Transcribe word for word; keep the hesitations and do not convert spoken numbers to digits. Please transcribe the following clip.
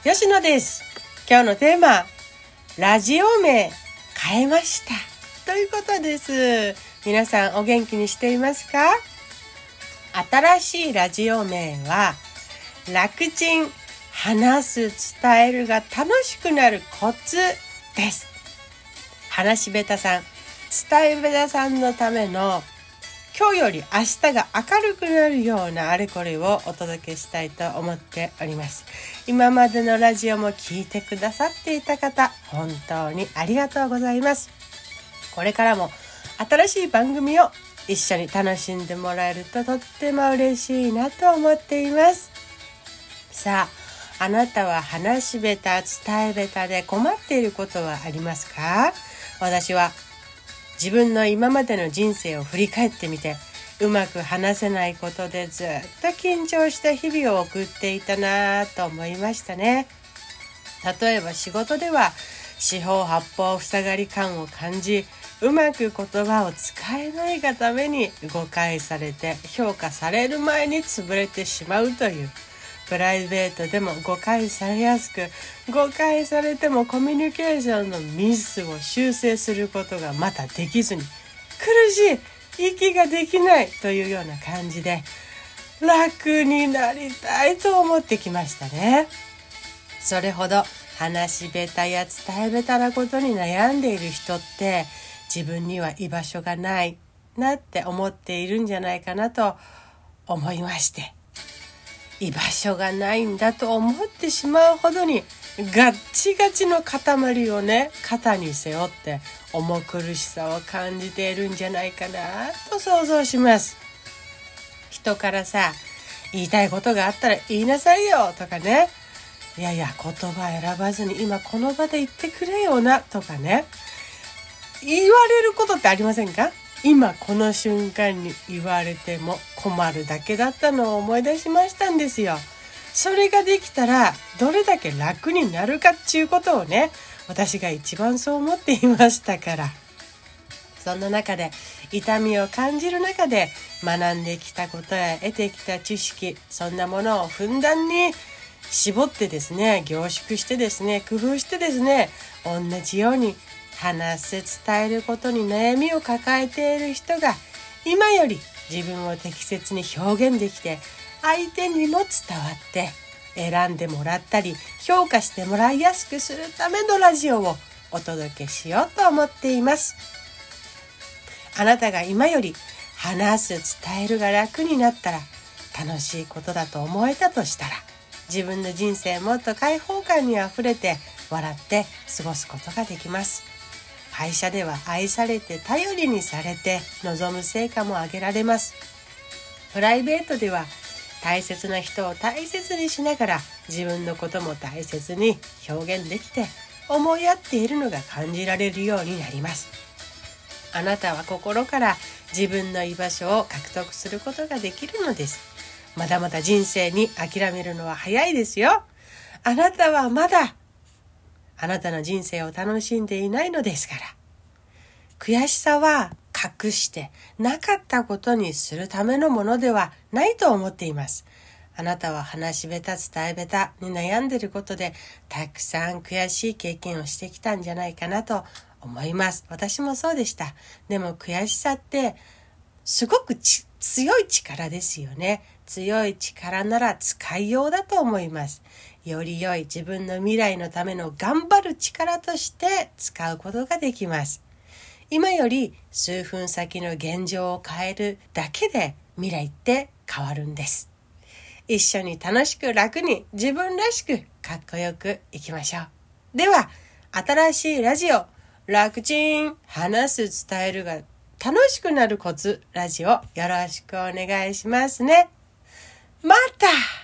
吉野です。今日のテーマ、ラジオ名変えましたということです。皆さんお元気にしていますか？新しいラジオ名は楽ちん、話す、伝えるが楽しくなるコツです。話し下手さん、伝え下手さんのための今日より明日が明るくなるようなあれこれをお届けしたいと思っております。今までのラジオも聞いてくださっていた方、本当にありがとうございます。これからも新しい番組を一緒に楽しんでもらえるととっても嬉しいなと思っています。さあ、あなたは話し下手、伝え下手で困っていることはありますか？私は自分の今までの人生を振り返ってみて、うまく話せないことでずっと緊張した日々を送っていたなぁと思いましたね。例えば仕事では四方八方塞がり感を感じ、うまく言葉を使えないがために誤解されて評価される前に潰れてしまうという、プライベートでも誤解されやすく、誤解されてもコミュニケーションのミスを修正することがまたできずに、苦しい、息ができないというような感じで楽になりたいと思ってきましたね。それほど話し下手や伝え下手なことに悩んでいる人って、自分には居場所がないなって思っているんじゃないかなと思いまして、居場所がないんだと思ってしまうほどにガッチガチの塊をね、肩に背負って重苦しさを感じているんじゃないかなと想像します。人からさ、言いたいことがあったら言いなさいよとかね、いやいや言葉選ばずに今この場で言ってくれよなとかね、言われることってありませんか？今この瞬間に言われても困るだけだったのを思い出しましたんですよ。それができたらどれだけ楽になるかっていうことをね、私が一番そう思っていましたから。そんな中で痛みを感じる中で学んできたことや得てきた知識、そんなものをふんだんに絞ってですね、凝縮してですね、工夫してですね、同じように話す、伝えることに悩みを抱えている人が今より自分を適切に表現できて、相手にも伝わって選んでもらったり評価してもらいやすくするためのラジオをお届けしようと思っています。あなたが今より話す、伝えるが楽になったら、楽しいことだと思えたとしたら、自分の人生もっと開放感にあふれて笑って過ごすことができます。会社では愛されて頼りにされて望む成果も上げられます。プライベートでは大切な人を大切にしながら自分のことも大切に表現できて、思い合っているのが感じられるようになります。あなたは心から自分の居場所を獲得することができるのです。まだまだ人生に諦めるのは早いですよ。あなたはまだあなたの人生を楽しんでいないのですから。悔しさは隠してなかったことにするためのものではないと思っています。あなたは話し下手、伝え下手に悩んでいることでたくさん悔しい経験をしてきたんじゃないかなと思います。私もそうでした。でも悔しさってすごくち強い力ですよね。強い力なら使いようだと思います。より良い自分の未来のための頑張る力として使うことができます。今より数分先の現状を変えるだけで未来って変わるんです。一緒に楽しく楽に自分らしくかっこよくいきましょう。では、新しいラジオ、楽ちん、話す、伝えるが楽しくなるコツラジオよろしくお願いしますね。また